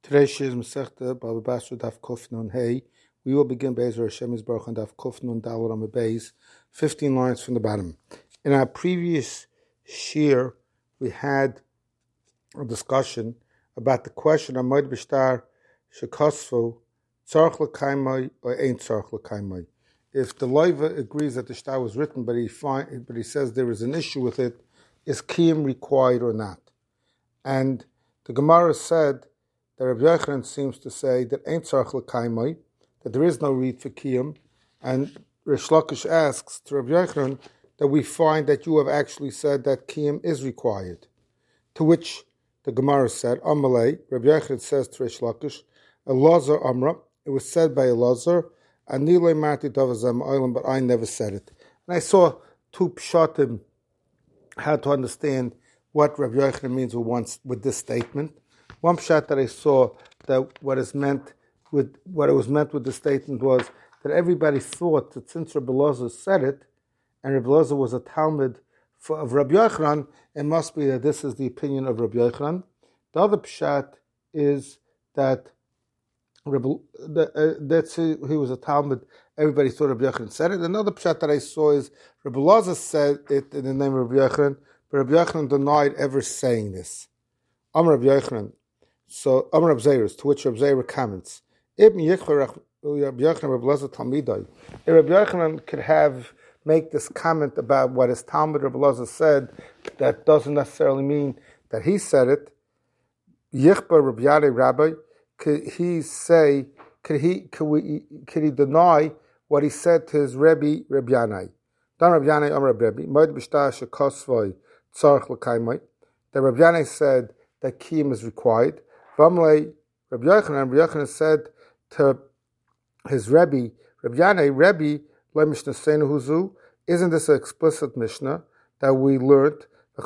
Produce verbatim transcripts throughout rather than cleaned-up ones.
Today's Shir is Masechta Baba Basra Daf Kuf Nun Hey. We will begin Be'ezer Hashem Yisbarach on Daf Kuf Nun Daled on the Beis, fifteen lines from the bottom. In our previous Shir, we had a discussion about the question of Moed B'Shtar Shekosfu Tzarch L'Kaimai or Ain't Tzarch L'Kaimai. If the Loiva agrees that the shtar was written, but he find, but he says there is an issue with it, is Kiyum required or not? And the Gemara said that Rabbi Yochanan seems to say that Ain't Tzarch L'Kaimai, that there is no read for Kiyum, and Rish Lakish asks to Rabbi Yochanan that we find that you have actually said that Kiyum is required. To which the Gemara said, Amalei, Rabbi Yochanan says to Rish Lakish, Elazar Amra, it was said by Elazar, Anile Marti Davazam Oilam, but I never said it. And I saw two pshatim how to understand what Rabbi Yochanan means with, one, with this statement. One pshat that I saw that what is meant with what it was meant with the statement was that everybody thought that since Rabbi Elazar said it, and Rabbi Elazar was a Talmud for, of Rabbi Yochanan, it must be that this is the opinion of Rabbi Yochanan. The other pshat is that Rabbi, the, uh, that's he was a Talmud. Everybody thought Rabbi Yochanan said it. Another pshat that I saw is Rabbi Elazar said it in the name of Rabbi Yochanan, but Rabbi Yochanan denied ever saying this. Amar Rabbi Yochanan. So Amar Rabbi Zera, to which Rabbi Zera comments, if Rabbi Yochanan could have make this comment about what his Talmud Rabbi Elazar said, that doesn't necessarily mean that he said it. Yichbar Rabbi Yadei Rabbi, could he say, could he could we could he deny what he said to his Rebbe Rabbi Yanai? Dan Rabbi Yanai Amar Rebbe, Moed B'Shtar Shekosvoi Tzarch L'Kaimai. That Rabbi Yanai said that Kiyum is required. Vamlei Rabbi Yochanan, Rabbi Yochanan said to his Rebbe Rabbi Yanai, Rebbe Le Mishnah Seinu Huzu, isn't this an explicit Mishnah that we learned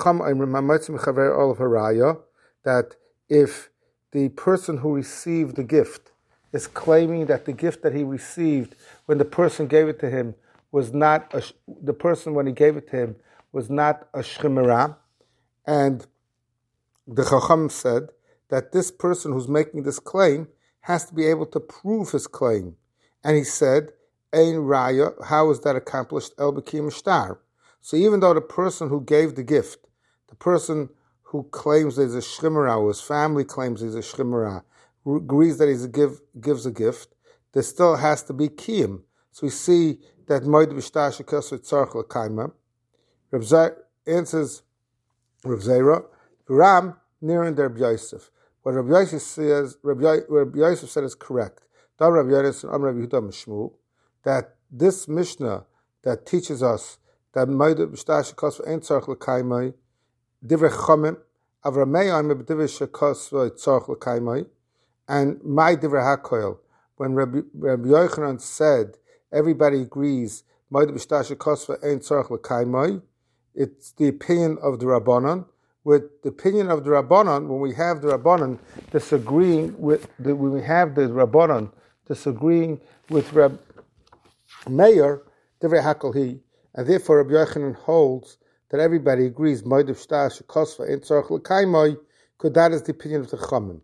that if the person who received the gift is claiming that the gift that he received when the person gave it to him was not a, the person when he gave it to him was not a shchimera, and the Chacham said that this person who's making this claim has to be able to prove his claim, and he said, Ein raya, how is that accomplished? El b'kiyum shtar. So even though the person who gave the gift, the person who claims there's a shchimera, or his family claims there's a shchimera, agrees that he give, gives a gift, there still has to be kiyum. So we see that Moed B'Shtar Shekosvoi Tzarch L'Kaimai. Rav Zera answers Rav Zera, Ram Nirin der Rabbi Yosef. What Rabbi Yosef says, Rabbi, Rabbi Yosef said is correct. Da Rabbi Yosef and Rabbi Yehuda Mishmu, that this Mishnah that teaches us that Moed B'Shtar Shekosvoi Ein Tzarch L'Kaimai, Divrei Chomim, Avramei Omer B'Divrei Shekosvoi Tzarch L'Kaimai, and my Divrei HaKoil, when Rabbi, Rabbi Yochanan said everybody agrees Moed B'Shtar Shekosvoi Ein Tzarch L'Kaimai, it's the opinion of the Rabbanan. With the opinion of the Rabbanan, when we have the Rabbanan disagreeing with the, when we have the Rabbanan disagreeing with Rab Meir, Divrei HaKol Hi, and therefore Rabbi Yochanan holds that everybody agrees Moed B'Shtar Shekosvoi Ein Tzarch L'Kaimai, because that is the opinion of the Chachamim.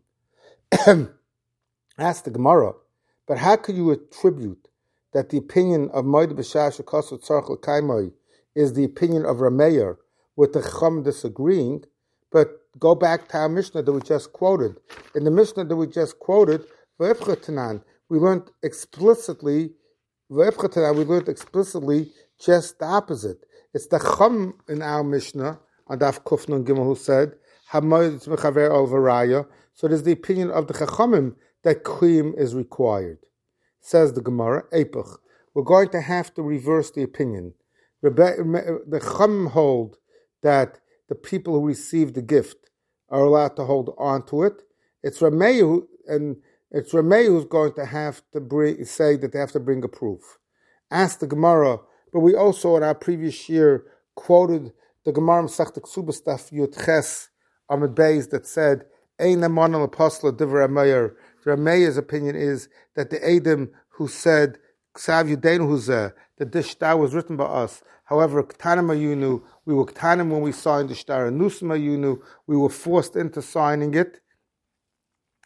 Ask the Gemara, but how could you attribute that the opinion of Moed B'Shtar Shekosvoi Tzarch L'Kaimai is the opinion of Rameir, with the Chacham disagreeing? But go back to our Mishnah that we just quoted. In the Mishnah that we just quoted, we learned explicitly, we learned explicitly just the opposite. It's the Chacham in our Mishnah on Daf Kuf Nun Gimel who said, "Hamoed Mechaver Al Varaya." So it is the opinion of the Chachamim that Kiyum is required. Says the Gemara, Eipach. We're going to have to reverse the opinion. The Chachamim hold that the people who receive the gift are allowed to hold on to it. It's Ramei who, and it's Ramei who's going to have to bring, say that they have to bring a proof. Ask the Gemara, but we also in our previous year quoted the Gemara Masechta Ksubas Daf Yud Ches Amud Beis that said, Ein Amon al Apostle Divrei Rameir. Rameir's opinion is that the Edom who said, Ksav Yudenu Huzeh, that this shtar was written by us. However, Ktanim Ayunu, we were Ktanim when we signed the shtar, and Nusim Ayunu, we were forced into signing it.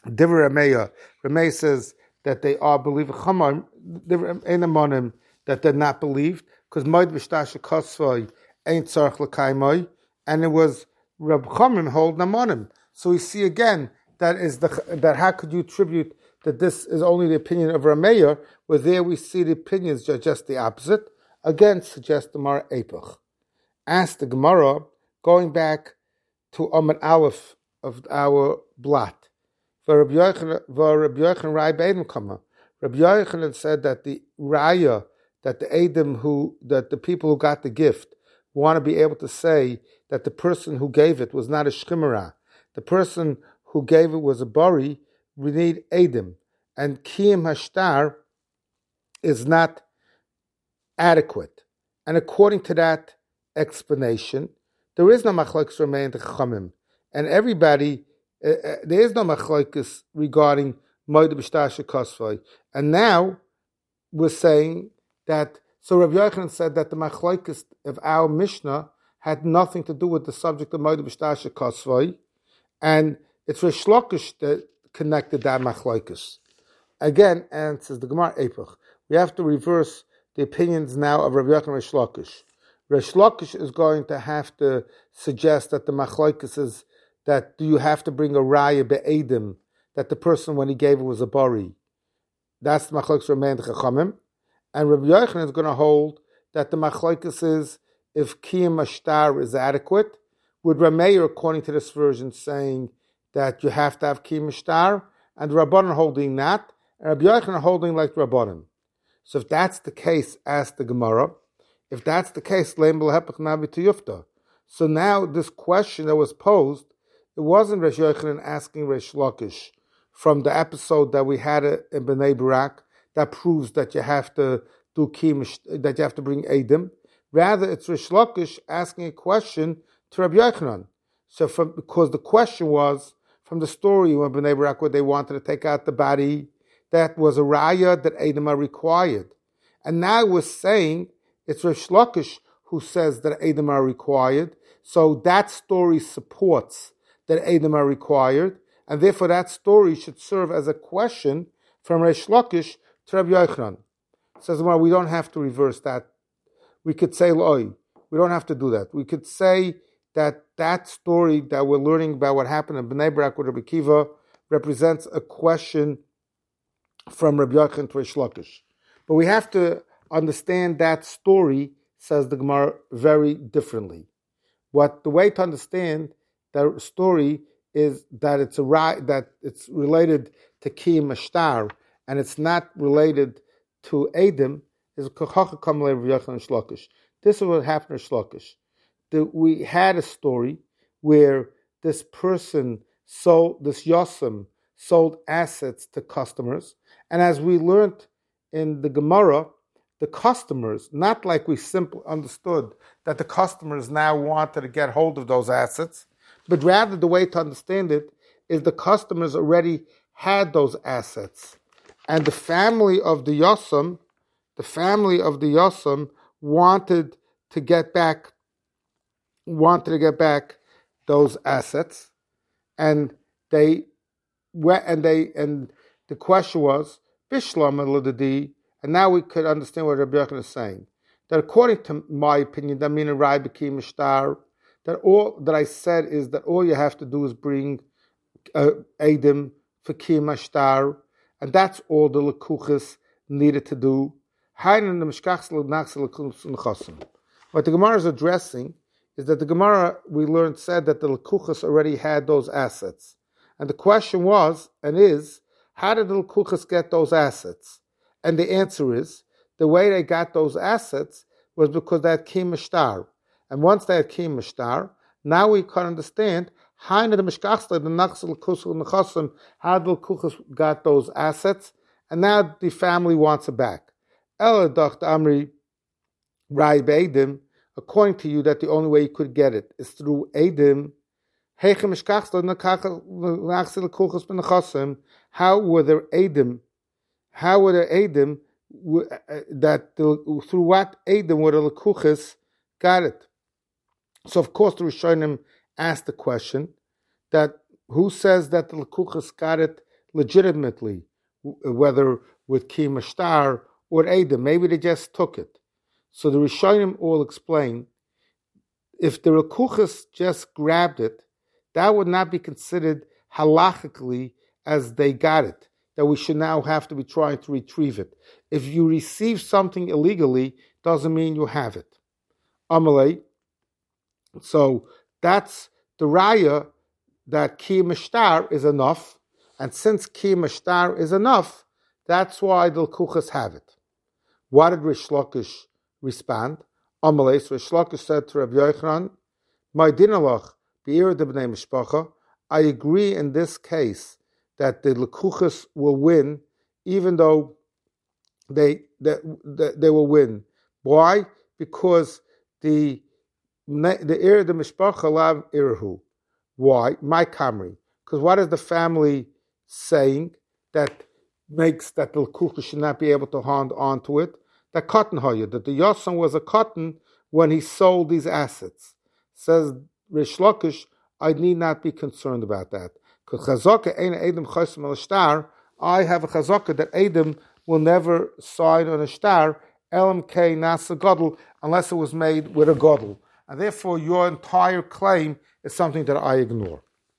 Divrei Rameya, Rameya says that they are believers. Chamar, Einamonim, that they're not believed, because Moed B'Shtasha Kosvoi ain't Tzarech L'Kaimoi, and it was Reb Chamim hold Namonim. So we see again that is the that how could you attribute that this is only the opinion of Rameya, where there we see the opinions are just the opposite. Again, suggests the Gemara Epoch. Ask the Gemara, going back to Amud Aleph of our blot. For Rabbi Yochanan Rai B'Edom Kama. Rabbi Yochanan said that the Raya, that the Edom who, that the people who got the gift want to be able to say that the person who gave it was not a Shchimera. The person who gave it was a Bari. We need Edom. And Kiyum Hashtar is not adequate. And according to that explanation, there is no machlokes remain the Chachamim. And everybody, uh, uh, there is no machlokes regarding Moed B'Shtasha Kosvoi. And now we're saying that, so Rabbi Yochanan said that the machlokes of our Mishnah had nothing to do with the subject of Moed B'Shtasha Kosvoi. And it's Reish Lakish that connected that machlokes. Again, and says the Gemara Epoch, we have to reverse the opinions now of Rabbi Yochanan Reish Lakish. Reish Lakish is going to have to suggest that the machlokes is that do you have to bring a raya be'edim, that the person when he gave it was a bari. That's the machlokes remain the chachamim. And Rabbi Yochanan is going to hold that the machlokes is if kiyum ashtar is adequate, with Rameir, according to this version, saying that you have to have kiyum ashtar, and the Rabbanan holding that, and Rabbi Yochanan holding like Rabbanan. So if that's the case, ask the Gemara. If that's the case, so now this question that was posed, it wasn't Reish Yochanan asking Reish Lakish from the episode that we had in Bnei Barak that proves that you have to do kiyum, that you have to bring Edom. Rather, it's Reish Lakish asking a question to Rabbi Yochanan. So from, because the question was from the story when Bnei Barak where they wanted to take out the body, that was a raya that Edom are required. And now we're saying it's Reish Lakish who says that Edom are required. So that story supports that Edom are required. And therefore that story should serve as a question from Reish Lakish to Rabbi Yochanan. Says, well, we don't have to reverse that. We could say, Loi. We don't have to do that. We could say that that story that we're learning about what happened in Bnei Barak with Rabbi Kiva represents a question from Rabbi Yochanan to Reish Lakish. But we have to understand that story, says the Gemara, very differently. What the way to understand that story is that it's a that it's related to kiyum ashtar and it's not related to Edom is Kochacha Kamalei Rabbi Yochanan Reish Lakish. This is what happened to Reish Lakish. We had a story where this person sold, this Yosem sold assets to customers, and as we learned in the Gemara, the customers, not like we simply understood that the customers now wanted to get hold of those assets, but rather the way to understand it is the customers already had those assets. And the family of the Yosem, the family of the Yosem wanted to get back, wanted to get back those assets. And they went, and they, and the question was, Bishlam and and now we could understand what Rabbi Yochanan is saying. That according to my opinion, that means Rai B'Kiyum Ashtar, that all that I said is that all you have to do is bring uh, Edom for Kiyum Ashtar, and that's all the Lekuchas needed to do. What the Gemara is addressing is that the Gemara, we learned, said that the Lekuchas already had those assets. And the question was, and is, how did the Lekuchas get those assets? And the answer is, the way they got those assets was because they had Kiyum Ashtar. And once they had Kiyum Ashtar, now we can understand how the Lekuchas got those assets, and now the family wants it back. Ella Dacht Amri Rai B'Edom, according to you, that the only way you could get it is through Edom. How were there Edom? How were there Edom that the, through what Edom were the Lekuchas got it? So of course the Rishonim asked the question that who says that the Lekuchas got it legitimately, whether with Kiyum Shtar or Edom. Maybe they just took it. So the Rishonim all explain, if the Rekuchas just grabbed it, that would not be considered halachically as they got it, that we should now have to be trying to retrieve it. If you receive something illegally, doesn't mean you have it. Amalei. So that's the raya that Kiyum Shtar is enough, and since Kiyum Shtar is enough, that's why the Rekuchas have it. What did Rish Lakish respond? Amalei, so Rish Lakish said to Rabbi Yochanan, "My dinalach be'ir de b'nei mishpacha." I agree in this case that the Rekuchas will win, even though they they, they will win. Why? Because the the ir de mishpacha lav irhu. Why? My kamri. Because what is the family saying that makes that the Rekuchas should not be able to hold on to it? That cotton hoya, that the Yosam was a cotton when he sold these assets. Says Rish Lakish, I need not be concerned about that. Because chazaka ein Edom chosem al shtar, I have a chazaka that Edom will never sign on a shtar, elam kei nasa gadol, unless it was made with a gadol. And therefore your entire claim is something that I ignore.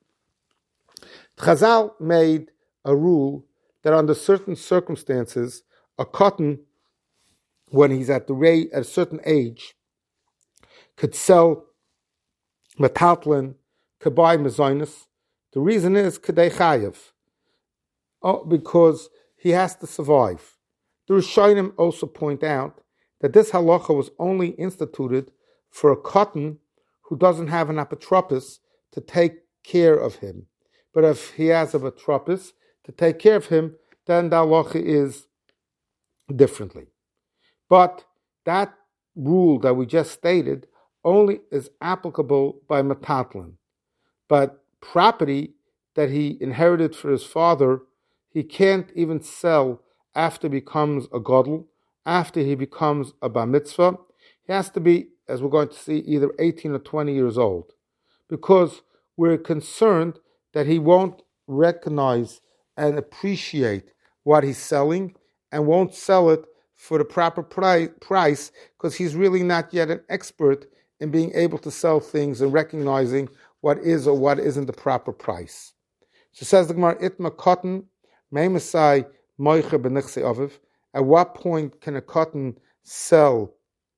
Chazal made a rule that under certain circumstances, a cotton, when he's at the rate at a certain age, could sell metaltlin, could buy mezainis. The reason is kedei chayev, oh, because he has to survive. The Rishonim also point out that this halacha was only instituted for a cotton who doesn't have an apotropos to take care of him. But if he has a apotropos to take care of him, then the halacha is differently. But that rule that we just stated only is applicable by metatlin. But property that he inherited for his father, he can't even sell after he becomes a gadol, after he becomes a bar mitzvah. He has to be, as we're going to see, either eighteen or twenty years old, because we're concerned that he won't recognize and appreciate what he's selling and won't sell it for the proper price because he's really not yet an expert in being able to sell things and recognizing what is or what isn't the proper price. So says the Gemara, Itma cotton, Meimasai Moiche Benichse Aviv. At what point can a cotton sell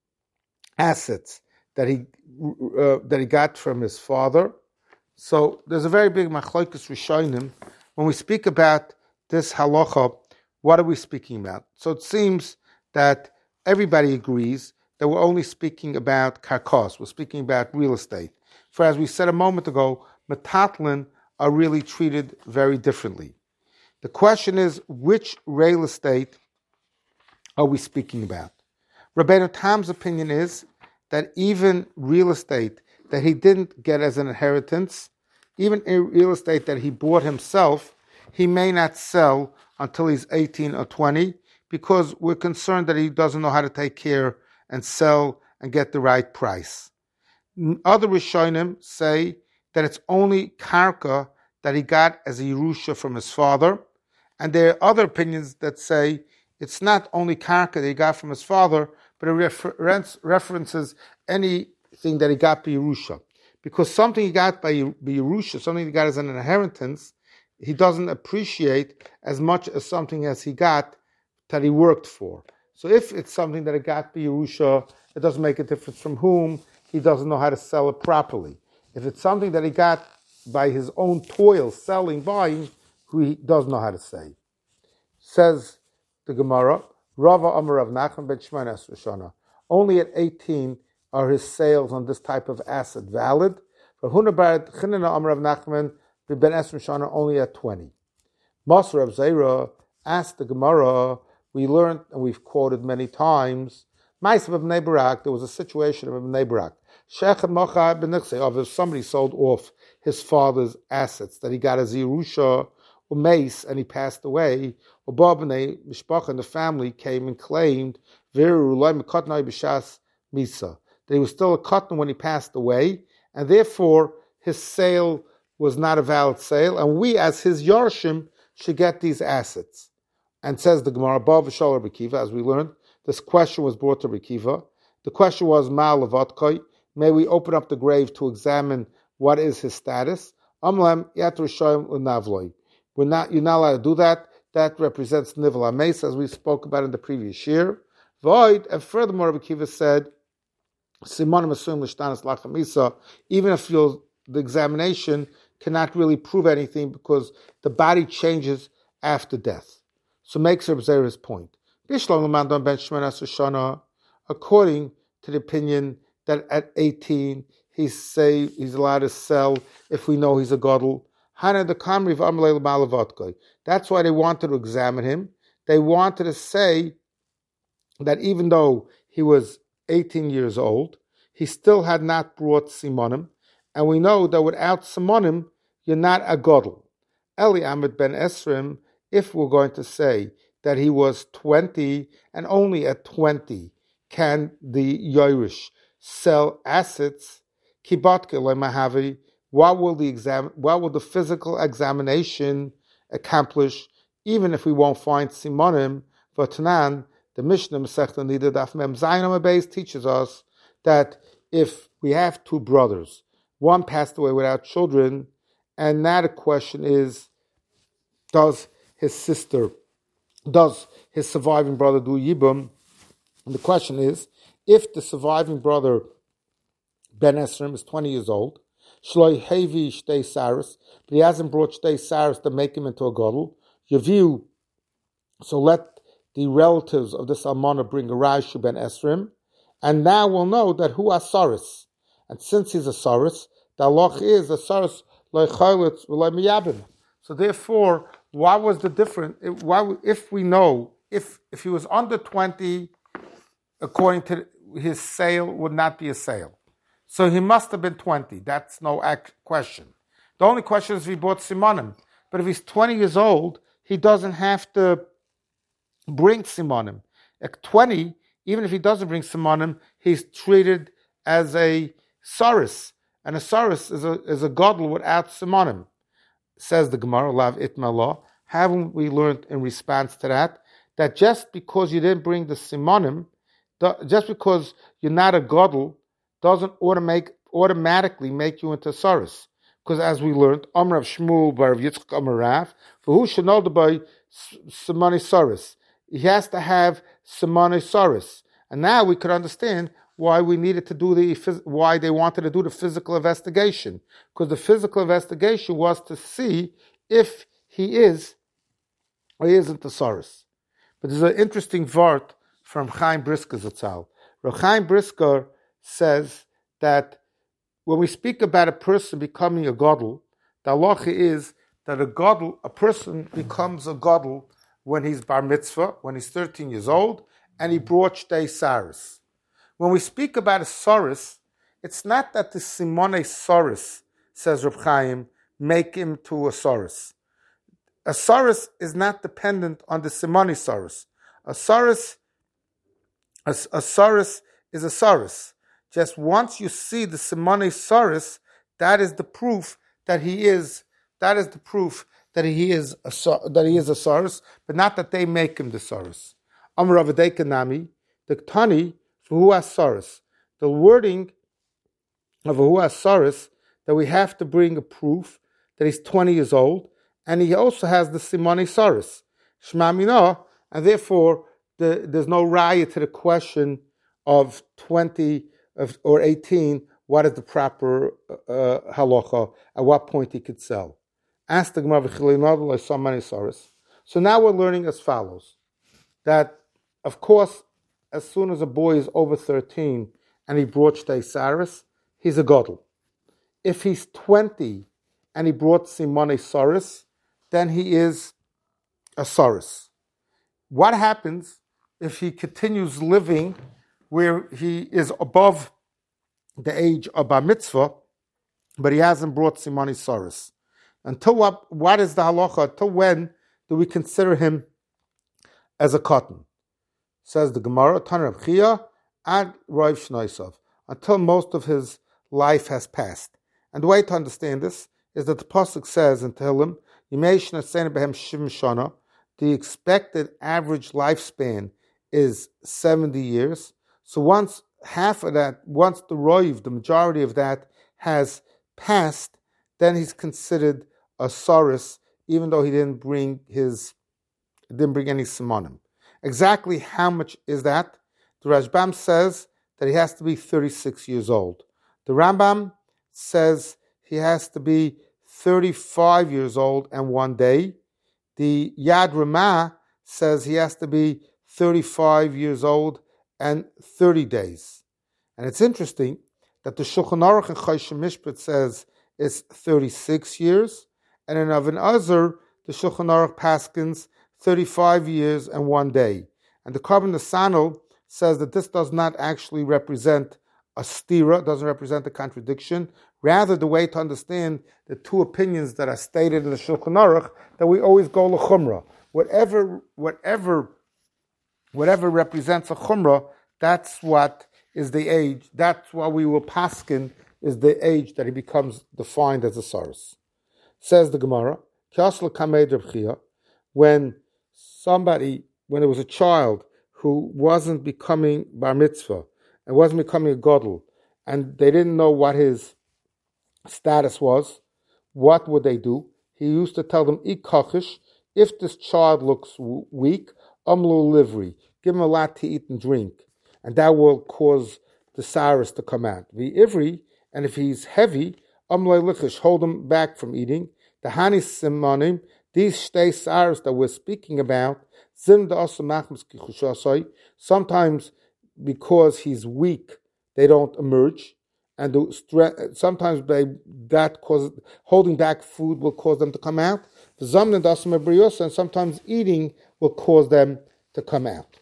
assets that he uh, that he got from his father? So there's a very big machlokes rishonim. When we speak about this halacha, what are we speaking about? So it seems that everybody agrees that we're only speaking about karkos. We're speaking about real estate. For as we said a moment ago, metatlin are really treated very differently. The question is, which real estate are we speaking about? Rabbeinu Tam's opinion is that even real estate that he didn't get as an inheritance, even real estate that he bought himself, he may not sell until he's eighteen or twenty, because we're concerned that he doesn't know how to take care and sell and get the right price. Other Rishonim say that it's only karka that he got as a Yerusha from his father, and there are other opinions that say it's not only karka that he got from his father, but it refer- references anything that he got by Yerusha. Because something he got by, by Yerusha, something he got as an inheritance, he doesn't appreciate as much as something as he got that he worked for. So if it's something that he got by Yerusha, it doesn't make a difference from whom, he doesn't know how to sell it properly. If it's something that he got by his own toil, selling, buying, he does know how to say. Says the Gemara, Rava Amar Rav Nachman ben Shimon Esreshana. Only at eighteen are his sales on this type of asset valid. Rav Huna bar Chinina Amar Rav Nachman ben Esreshana only at twenty. Masr of Zera asked the Gemara, we learned and we've quoted many times, Ma'asav of Bnei Barak, there was a situation of Bnei Barak. Shechem Mocha ben Nichse, if somebody sold off his father's assets that he got as Yerusha or mace and he passed away, or Babnei Mishpach and the family came and claimed Veru Loim Kotnai B'Shas Misa, that he was still a cotton when he passed away, and therefore his sale was not a valid sale, and we as his Yarshim should get these assets. And says the Gemara, above V'sholar B'kiva, as we learned, this question was brought to B'kiva. The question was, Ma levatkoi, may we open up the grave to examine what is his status? Amlam yat rishayim l'navloi. We're not, you're not allowed to do that. That represents nivel hameis, as we spoke about in the previous year. Void, and furthermore, B'kiva said, Simanim asum l'shtanas lachamisa, even if you'll, the examination cannot really prove anything because the body changes after death. So makes Reb Zera his point. According to the opinion that at eighteen he's say he's allowed to sell if we know he's a gadol. That's why they wanted to examine him. They wanted to say that even though he was eighteen years old, he still had not brought simonim, and we know that without simonim you're not a gadol. Eli Amid ben Esrim, if we're going to say that he was twenty, and only at twenty can the Yorush sell assets, kibatke lemahavi, what will the exam, what will the physical examination accomplish, even if we won't find simonim? V'tanan, the Mishnah Masechta Nida Daf Mem Zayin Amud Beis teaches us that if we have two brothers, one passed away without children, and now the question is, does his sister, does his surviving brother do Yibum? And the question is, if the surviving brother, Ben Esrim, is twenty years old, Shloi Hevi Shtei Saris, but he hasn't brought Shtei Saris to make him into a Gadol, Yaviu, so let the relatives of this Almana bring a Raishu Ben Esrim, and now we'll know that who are Saris. And since he's a Saris, the halach is a Saris Loi Chaylitz V'Loi Miyabim. So therefore, why was the difference? Why, if we know, if if he was under twenty, according to his sale, would not be a sale. So he must have been twenty. That's no question. The only question is if he bought simonim. But if he's twenty years old, he doesn't have to bring simonim. At twenty, even if he doesn't bring simonim, he's treated as a saris. And a saris is a, is a gadol without simonim. Says the Gemara, Lav Itmalah, haven't we learned in response to that, that just because you didn't bring the simonim, just because you're not a gadol, doesn't automatic, automatically make you into saris. Because as we learned, Amrav Shmuel bar Yitzchak Amarav, for who should know by simoni saris, he has to have simoni saris. And now we could understand why we needed to do the, why they wanted to do the physical investigation. Because the physical investigation was to see if he is or he isn't a saris. But there's an interesting vart from Chaim Brisker Zatzal. Chaim Brisker says that when we speak about a person becoming a gadol, the halacha is that a gadol, a person becomes a gadol when he's bar mitzvah, when he's thirteen years old, and he brought shtei saris. When we speak about a saris, it's not that the simone saris, says Reb Chaim, make him to a saris. A saris is not dependent on the simone saris. A saris, a, a saris is a saris. Just once you see the simone saris, that is the proof that he is. That is the proof that he is a that he is a saris, but not that they make him the saris. Amar Avadei Kanami, the Tani for who has saris. The wording of who has saris, that we have to bring a proof that he's twenty years old, and he also has the simone saris, Shema Minah, and therefore the, there's no raya to the question of twenty of, or eighteen. What is the proper uh, halacha? At what point he could sell? Ask the Gemara v'chilinadol simone saris. So now we're learning as follows: that of course, as soon as a boy is over thirteen and he brought shtei saris, he's a gadol. If he's twenty and he brought simone saris, then he is a saris. What happens if he continues living where he is above the age of bar mitzvah, but he hasn't brought simone saris? Until what? What is the halacha? Until when do we consider him as a cotton? Says the Gemara, Tanur Reb Chia, ad Rav Shnoisov, until most of his life has passed. And the way to understand this is that the pasuk says in Tehillim, The expected average lifespan is seventy years. So once half of that, once the roiv, the majority of that, has passed, then he's considered a saurus, even though he didn't bring his, didn't bring any simonim. Exactly how much is that? The Rashbam says that he has to be thirty-six years old. The Rambam says he has to be thirty-five years old and one day. The Yad Ramah says he has to be thirty-five years old and thirty days. And it's interesting that the Shulchan Aruch and Choshen Mishpat says it's thirty-six years, and in Avin Azar, the Shulchan Aruch paskins thirty-five years and one day. And the Karban Nesanel says that this does not actually represent a stira, doesn't represent a contradiction. Rather, the way to understand the two opinions that are stated in the Shulchan Aruch, that we always go l'chumrah. Whatever, whatever, whatever represents a chumrah, that's what is the age. That's what we will paskin is the age that he becomes defined as a saurus. Says the Gemara, when somebody, when there was a child who wasn't becoming bar mitzvah and wasn't becoming a gadol, and they didn't know what his status was, what would they do? He used to tell them, "Ikachish, if this child looks weak, amlu livri, give him a lot to eat and drink, and that will cause the saris to come out. The ivri, and if he's heavy, amlu lichish, hold him back from eating. The hani simonim, these shtei saris that we're speaking about, zim da sometimes because he's weak, they don't emerge. And the stre- sometimes they, that causes, holding back food will cause them to come out. And sometimes eating will cause them to come out.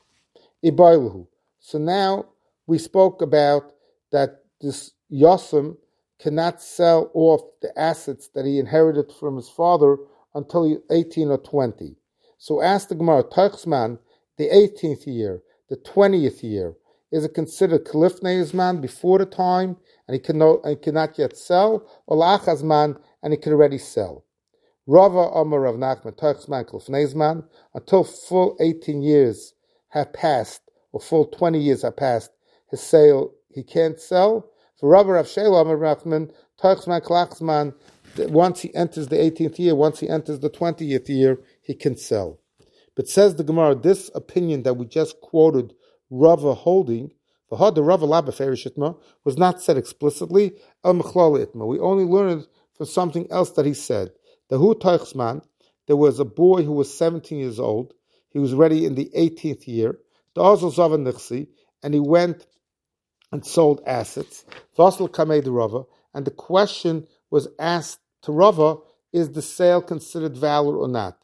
So now we spoke about that this Yosem cannot sell off the assets that he inherited from his father until he's eighteen or twenty. So ask the Gemara, Teichsman, the eighteenth year, the twentieth year, is it considered Kalifnei Zman before the time, and he cannot, and cannot yet sell, or Lachazman, and he can already sell? Rava Amar Rav Nachman, Teichsman, Kalifnei Zman, until full eighteen years have passed, or full twenty years have passed, his sale, he can't sell. For Rava Rav Shela Amar Rav Nachman, Teichsman, Kalachzman, once he enters the eighteenth year, once he enters the twentieth year, he can sell. But says the Gemara, this opinion that we just quoted, Rava holding, the Rava Laba Ferishitma, was not said explicitly. El Mechlal Itma. We only learned from something else that he said. The Hu Teichsman, there was a boy who was seventeen years old. He was ready in the eighteenth year. The Ozel Zavan Nichsi, and he went and sold assets. Vasal Kamei the Rava, and the question was asked to Rava, is the sale considered valid or not?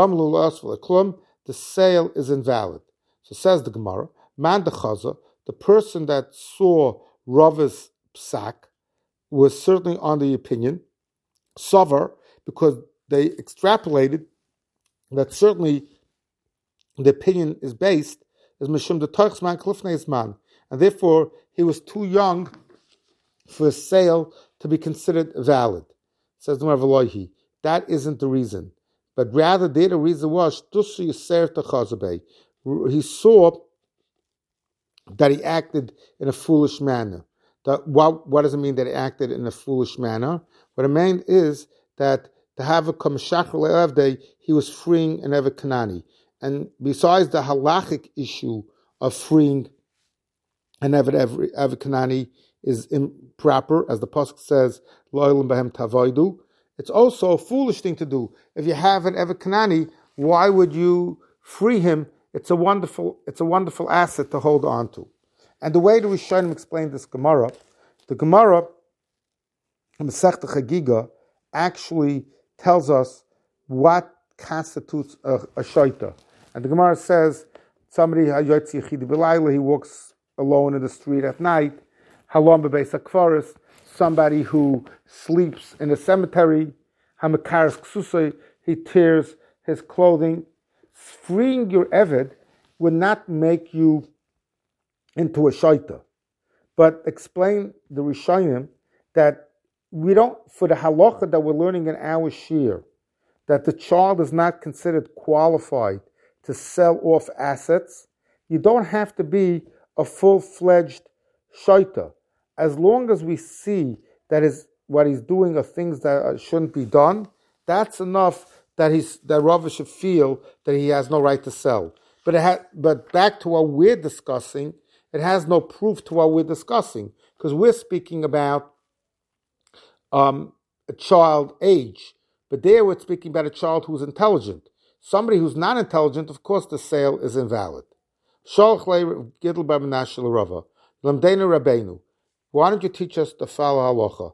The sale is invalid. So says the Gemara, Man de Chaza, the person that saw Rava's psak was certainly on the opinion, Sover, because they extrapolated that certainly the opinion is based, is Mishum de Teichsman Klifnei Zman, and therefore he was too young for a sale to be considered valid. Says the Gemara, that isn't the reason. But rather, there the reason was, he saw that he acted in a foolish manner. That, what, what does it mean that he acted in a foolish manner? What it meant is that to have a Kamashach day, he was freeing an Evet Kanani. And besides the halachic issue of freeing an Evet Kanani is improper, as the Pasuk says, Lo'elim Behem Tavoidu, it's also a foolish thing to do. If you have an Evet Kanani, why would you free him? It's a wonderful, it's a wonderful asset to hold on to. And the way the Rishonim explain this Gemara, the Gemara, Masechta Chagiga, actually tells us what constitutes a, a shaita. And the Gemara says, somebody, he walks alone in the street at night, halom bebeis hakvaris, somebody who sleeps in a cemetery, hamakaras ksusay, he tears his clothing. Freeing your Eved would not make you into a shaita. But explain the Rishonim that we don't, for the halacha that we're learning in our shir, that the child is not considered qualified to sell off assets, you don't have to be a full-fledged shaita. As long as we see that is what he's doing are things that shouldn't be done, that's enough that he's that Rava should feel that he has no right to sell. But it ha- but back to what we're discussing, it has no proof to what we're discussing, because we're speaking about um, a child age. But there we're speaking about a child who's intelligent. Somebody who's not intelligent, of course the sale is invalid. Why don't you teach us the follow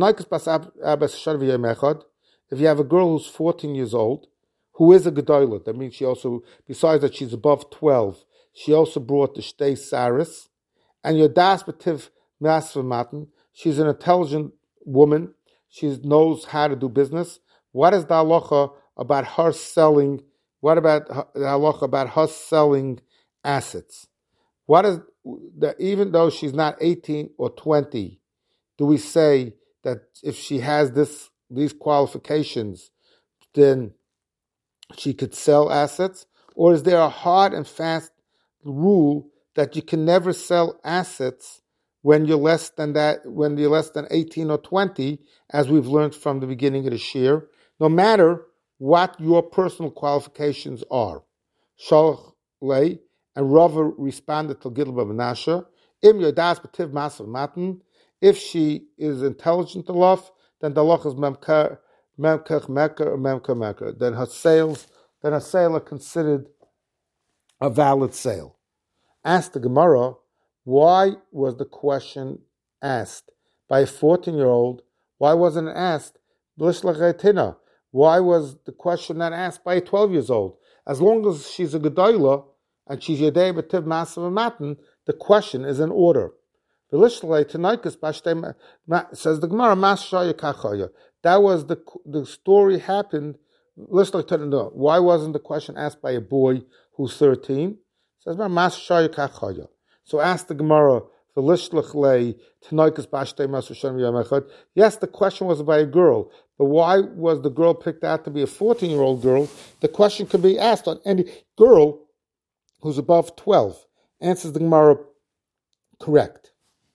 halacha? If you have a girl who's fourteen years old, who is a gedolah, that means she also, besides that she's above twelve, she also brought the shtei saris, and your das betiv masvamaten, she's an intelligent woman, she knows how to do business. What is the halacha about her selling? What about the halacha about her selling assets? What is the, even though she's not eighteen or twenty, do we say that if she has this these qualifications, then she could sell assets? Or is there a hard and fast rule that you can never sell assets when you're less than that, when you're less than eighteen or twenty, as we've learned from the beginning of the shir, no matter what your personal qualifications are? Shalach lei, and Rava responded to Gidl Menashe, Im yodas betiv masav matan, if she is intelligent enough, then the loch is memkach meker or memkach meker. Then her sales, then her sale are considered a valid sale. Asked the Gemara, why was the question asked by a fourteen-year-old? Why wasn't it asked b'lishlach? Why was the question not asked by a twelve years old? As long as she's a gedolah and she's yedei b'tiv masav matan, the question is in order. Says the Gemara, that was the the story happened. Why wasn't the question asked by a boy who's thirteen? Says so ask the Gemara. Yes, the question was by a girl, but why was the girl picked out to be a fourteen-year-old girl? The question could be asked on any girl who's above twelve. Answers the Gemara, correct.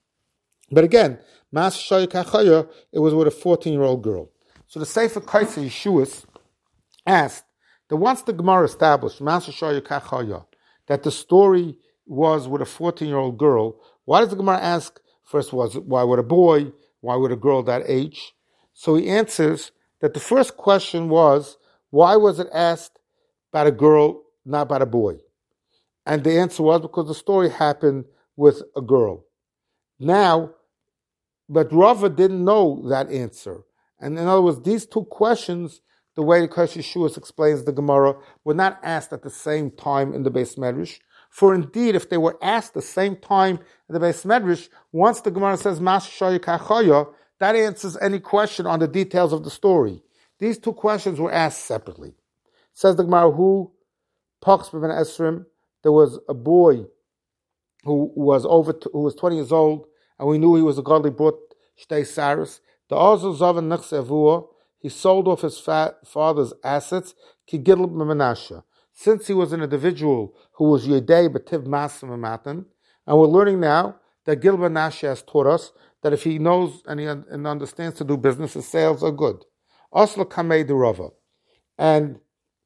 But again, Mas Shoy Kachaya, it was with a fourteen-year-old girl. So the Sefer Kaisa Yeshuas asked that once the Gemara established Mas Shoy Kachaya, that the story was with a fourteen-year-old girl, why does the Gemara ask first? Was it, why with a boy? Why with a girl that age? So he answers that the first question was, why was it asked about a girl, not about a boy? And the answer was because the story happened with a girl. Now, but Rava didn't know that answer. And in other words, these two questions, the way the Kaisa Yeshuas explains the Gemara, were not asked at the same time in the Beis Medrash. For indeed, if they were asked at the same time in the Beis Medrash, once the Gemara says Mas Shoy Kachaya, that answers any question on the details of the story. These two questions were asked separately. Says the Gemara, who Pachs ben Esrim, there was a boy who was over, who was twenty years old, and we knew he was a godly, brought shtei saris. The Ozel Zavan Nechsevua, he sold off his fa- father's assets, ki Gidl Menashe. Since he was an individual who was Yedei B'tiv Masim Matan, and we're learning now that Gidl Menashe has taught us that if he knows and he un- and understands to do business, his sales are good. Oslo Kamei de Rava. And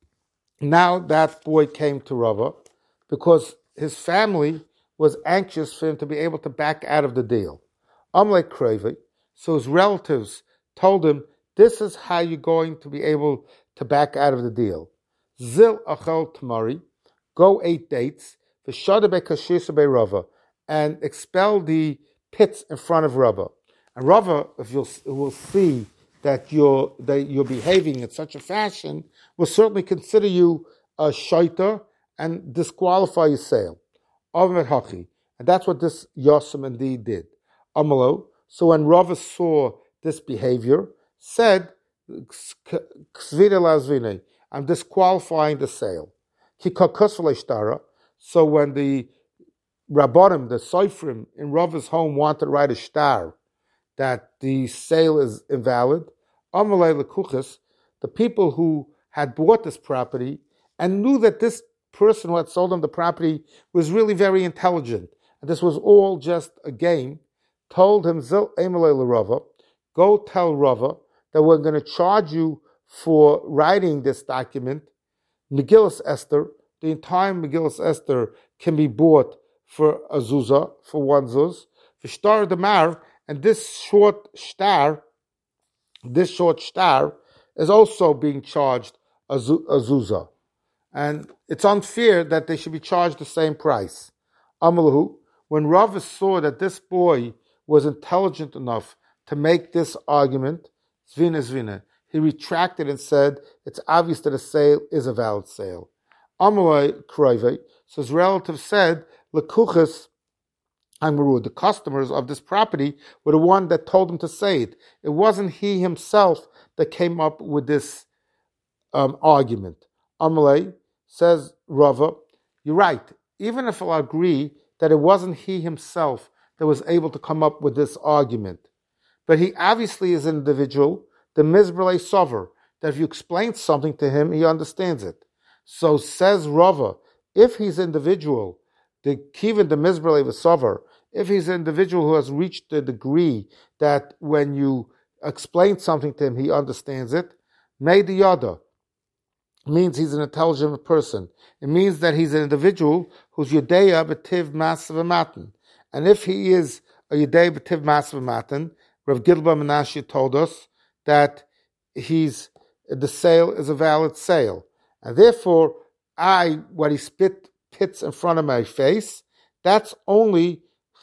now that boy came to Rava because his family was anxious for him to be able to back out of the deal. Amle Krevi, so his relatives told him, this is how you're going to be able to back out of the deal. Zil achel tamari, go eight dates, v'shada bekashisa be Rava, and expel the pits in front of Rava. And Rava, if you'll will see that you're that you're behaving in such a fashion, will certainly consider you a shaita and disqualify your sale. And that's what this Yosem indeed did. Amalo. So when Rava saw this behavior, said, I'm disqualifying the sale. So when the Rabbanim, the Soifrim in Rava's home wanted to write a shtar that the sale is invalid, Amalei Lekuchas, the people who had bought this property and knew that this person who had sold him the property was really very intelligent, and this was all just a game, told him, Zil Emelei Rava, go tell Rava that we're going to charge you for writing this document, Megillas Esther. The entire Megillas Esther can be bought for a zuzah, for one zuz. V'shtar demar, and this short shtar, this short shtar is also being charged a, zu, a zuzah. And it's unfair that they should be charged the same price. Amalahu, when Rava saw that this boy was intelligent enough to make this argument, zvina zvina, he retracted and said, it's obvious that a sale is a valid sale. Amalai Kroive, so his relative said, Lekuchas Amaru, the customers of this property were the one that told him to say it. It wasn't he himself that came up with this um, argument. Amalai says, Rava, you're right. Even if I'll agree that it wasn't he himself that was able to come up with this argument, but he obviously is an individual, the Mizbrale Sover, that if you explain something to him, he understands it. So says Rava, if he's individual, the Kivin, the Mizbrale Sover, if he's an individual who has reached the degree that when you explain something to him, he understands it, May the Yada means he's an intelligent person. It means that he's an individual who's Yudeya B'tiv Masav Matan. And if he is a Yudeya B'tiv Masav Matan, Rav Gilba Menashe told us that he's the sale is a valid sale. And therefore, I, what he spit pits in front of my face, that's only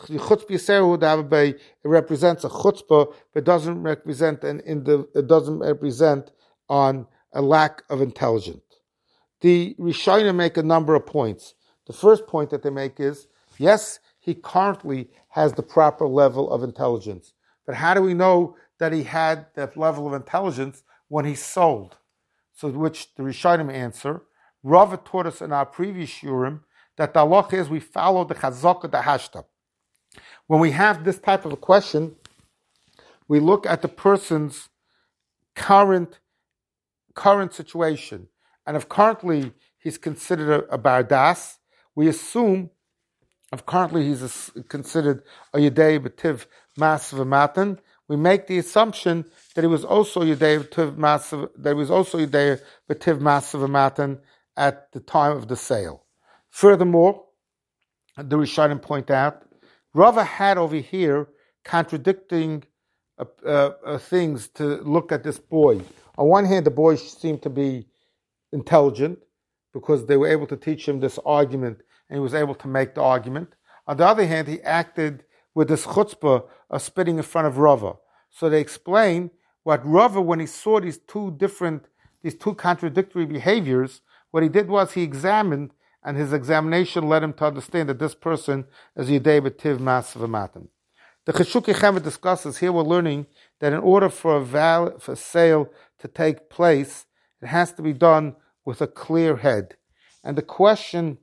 it represents a chutzpah, but doesn't represent an in the it doesn't represent on a lack of intelligence. The Rishonim make a number of points. The first point that they make is, yes, he currently has the proper level of intelligence. But how do we know that he had that level of intelligence when he sold? So which the Rishonim answer, Rava taught us in our previous shurim that the halacha is we follow the chazaka the hashta. When we have this type of a question, we look at the person's current current situation. And if currently he's considered a, a bardas, we assume if currently he's a, considered a Yedei B'tiv Masav Matan, we make the assumption that he was also Yedei B'tiv Masav, that he was also Yedei B'tiv Masav Matan at the time of the sale. Furthermore, the Rishonim point out, Rava had over here contradicting uh, uh, things to look at this boy. On one hand, the boy seemed to be intelligent because they were able to teach him this argument and he was able to make the argument. On the other hand, he acted with this chutzpah of spitting in front of Rava. So they explain what Rava, when he saw these two different, these two contradictory behaviors, what he did was he examined, and his examination led him to understand that this person is Yedei B'tiv Masav Matan. The Cheshukei Chemet discusses, here we're learning that in order for a, val- for a sale to take place, it has to be done with a clear head. And the question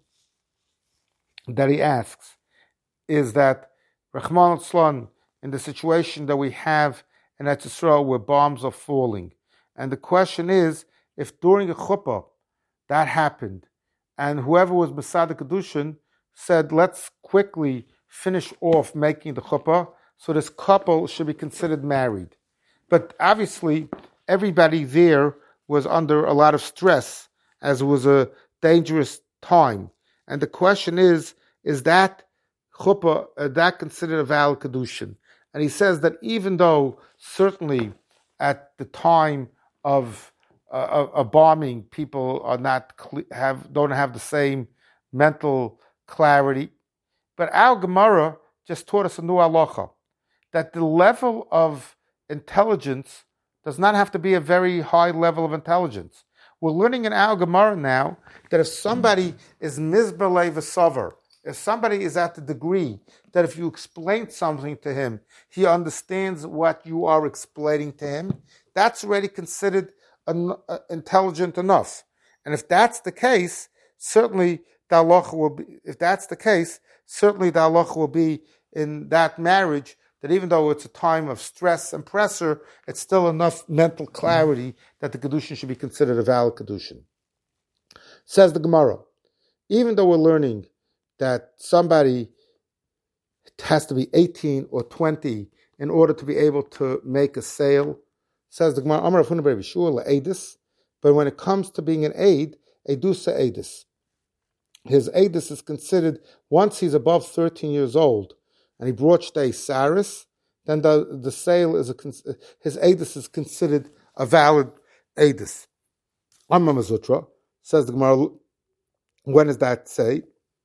that he asks is that, Rachman al-Tzlan, in the situation that we have in Eretz Yisrael where bombs are falling, and the question is, if during a chuppah that happened, and whoever was Besad Kedushin said, let's quickly finish off making the chuppah, so this couple should be considered married. But obviously, everybody there was under a lot of stress, as it was a dangerous time. And the question is, is that chuppah, uh, that considered a valid Kedushin? And he says that even though certainly at the time of uh, a, a bombing, people are not have don't have the same mental clarity, but our Gemara just taught us a new halacha, that the level of intelligence does not have to be a very high level of intelligence. We're learning in our Gemara now that if somebody is mizbalei v'savar, if somebody is at the degree that if you explain something to him, he understands what you are explaining to him, that's already considered an, uh, intelligent enough. And if that's the case, certainly the halacha will be, if that's the case, certainly the halacha will be in that marriage that even though it's a time of stress and pressure, it's still enough mental clarity that the Kedushin should be considered a valid Kedushin. Says the Gemara, even though we're learning that somebody has to be eighteen or twenty in order to be able to make a sale, says the Gemara, Amar Avuna B'Rav Yeshua le'edis, but when it comes to being an aid, edusa edis. His edis is considered, once he's above thirteen years old, and he brought shtei saris, then the, the sale is a, his edis is considered a valid edis. Amma Mazutra, says the Gemara, when does that say?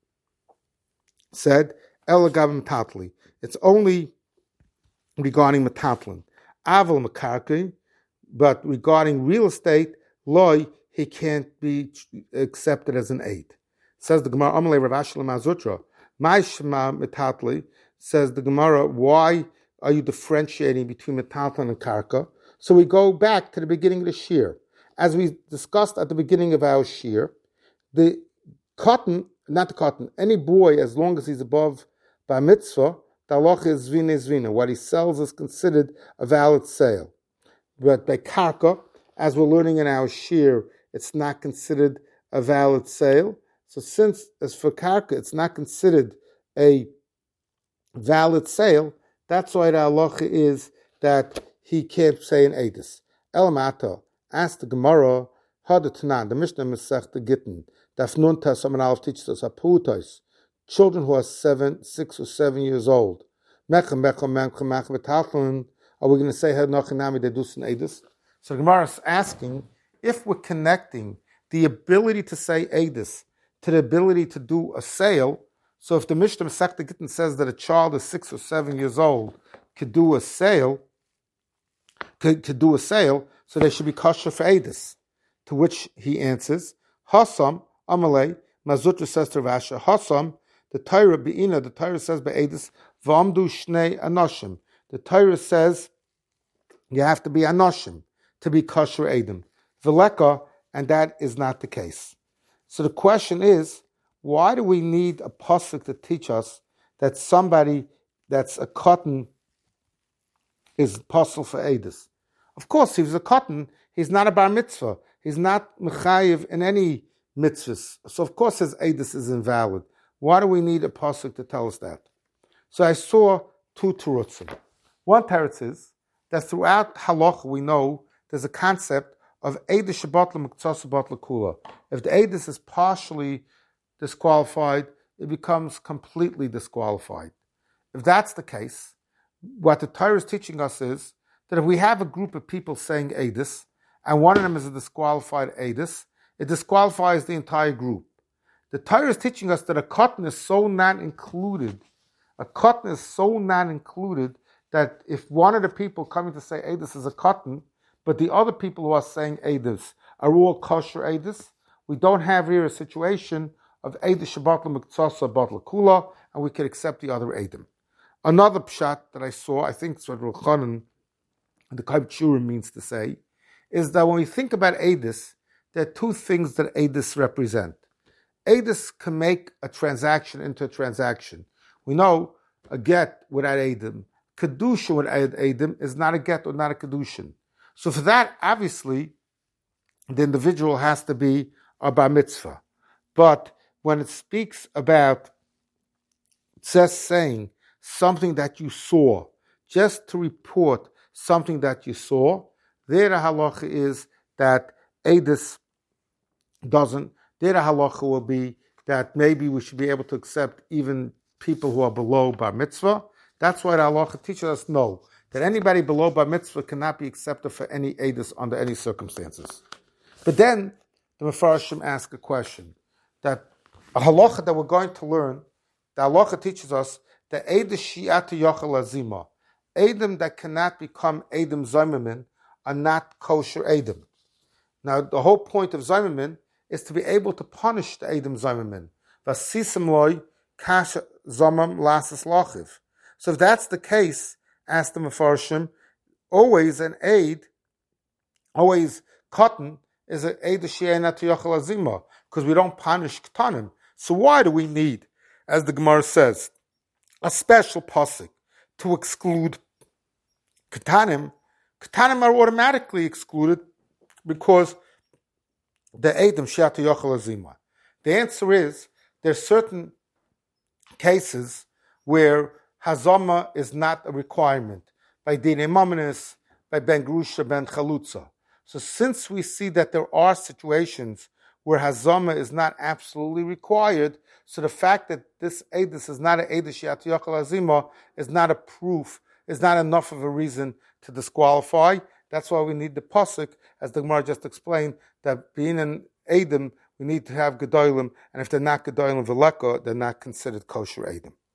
Said, Elagav Metatli. It's only regarding Metatlin. Aval Makarki, but regarding real estate, loy, he can't be accepted as an aid. Says the Gemara, Amalei Rav Ashi Mazutra, my Shema Metatli, says the Gemara, why are you differentiating between Metatlin and Karka? So we go back to the beginning of the Shir. As we discussed at the beginning of our Shir, the cotton, not the cotton, any boy, as long as he's above Bar Mitzvah, the halacha is zvina is zvina. What he sells is considered a valid sale. But by Karka, as we're learning in our Shir, it's not considered a valid sale. So since, as for Karka, it's not considered a valid sale, that's why the halacha is that he can't say an edis. El Mata, asked the Gemara, Hadatanan, the Mishnah Masech the Gittin, Dafnunta, someone else teaches us, Aputais, children who are seven, six or seven years old. Mechem, Mechem, Mechem, Mechem, Betalchon, are we going to say, Hadnachinami, they do an edis? So the Gemara is asking, if we're connecting the ability to say edis to the ability to do a sale, so if the Mishnah Masech the Gittin says that a child is six or seven years old could do a sale, could, could do a sale, so they should be kosher for edis. To which he answers, Hasam, Amalei, Mazutra says to Rasha, Hasam, the Torah Be'ina, the Torah says by edis, V'amdu Shnei Anoshim. The Torah says you have to be Anoshim to be kosher edim. V'leka, and that is not the case. So the question is, why do we need a pasuk to teach us that somebody that's a cotton is pasuk for edis? Of course, if he's a cotton, he's not a bar mitzvah. He's not mechayiv in any mitzvahs. So of course his edis is invalid. Why do we need a pasuk to tell us that? So I saw two terutzim. One teretz is that throughout halacha we know there's a concept of edis shabat l'muktzas shabat l'kula. If the edis is partially disqualified, it becomes completely disqualified. If that's the case, what the Torah is teaching us is that if we have a group of people saying edis, and one of them is a disqualified edis, it disqualifies the entire group. The Torah is teaching us that a cotton is so not included, a cotton is so not included that if one of the people coming to say edis is a cotton, but the other people who are saying edis are all kosher edis, we don't have here a situation of edis shabat l'muktzasa bat l'kula, and we can accept the other edim. Another pshat that I saw, I think it's what Ruchanan, the Kaib Shurim means to say, is that when we think about edis, there are two things that edis represent. Edis can make a transaction into a transaction. We know a get without edim, kedusha without edim is not a get or not a kedushin. So for that, obviously, the individual has to be a bar mitzvah. But when it speaks about just saying something that you saw, just to report something that you saw, there the halacha is that edis doesn't, there the halacha will be that maybe we should be able to accept even people who are below bar mitzvah. That's why the halacha teaches us no, that anybody below bar mitzvah cannot be accepted for any edis under any circumstances. But then the Mefarshim ask a question, that a halacha that we're going to learn, the halacha teaches us that edis shi'ata yochel azima, edim that cannot become edim zaymamin, are not kosher edim. Now the whole point of zaymamin is to be able to punish the edim zaymamin. Vasisim loy kasha zamam lasas lachiv. So if that's the case, ask the Mefarshim, always an aid, always cotton is an aid of shi'ena to yochel azima, because we don't punish ketanim. So why do we need, as the Gemara says, a special pasuk to exclude Ketanim, Ketanim are automatically excluded because the Eidim She'ata Yochel Azima. The answer is there's certain cases where Hazama is not a requirement by Din Imaminis, by Ben Grusha, Ben Chalutza. So since we see that there are situations where Hazama is not absolutely required, so the fact that this Eidus is not an Eidus She'ata Yochel Azima is not a proof, is not enough of a reason to disqualify. That's why we need the pasuk, as the Gemara just explained, that being an Eidim, we need to have Gedolim, and if they're not Gedolim Veleka, they're not considered kosher Eidim.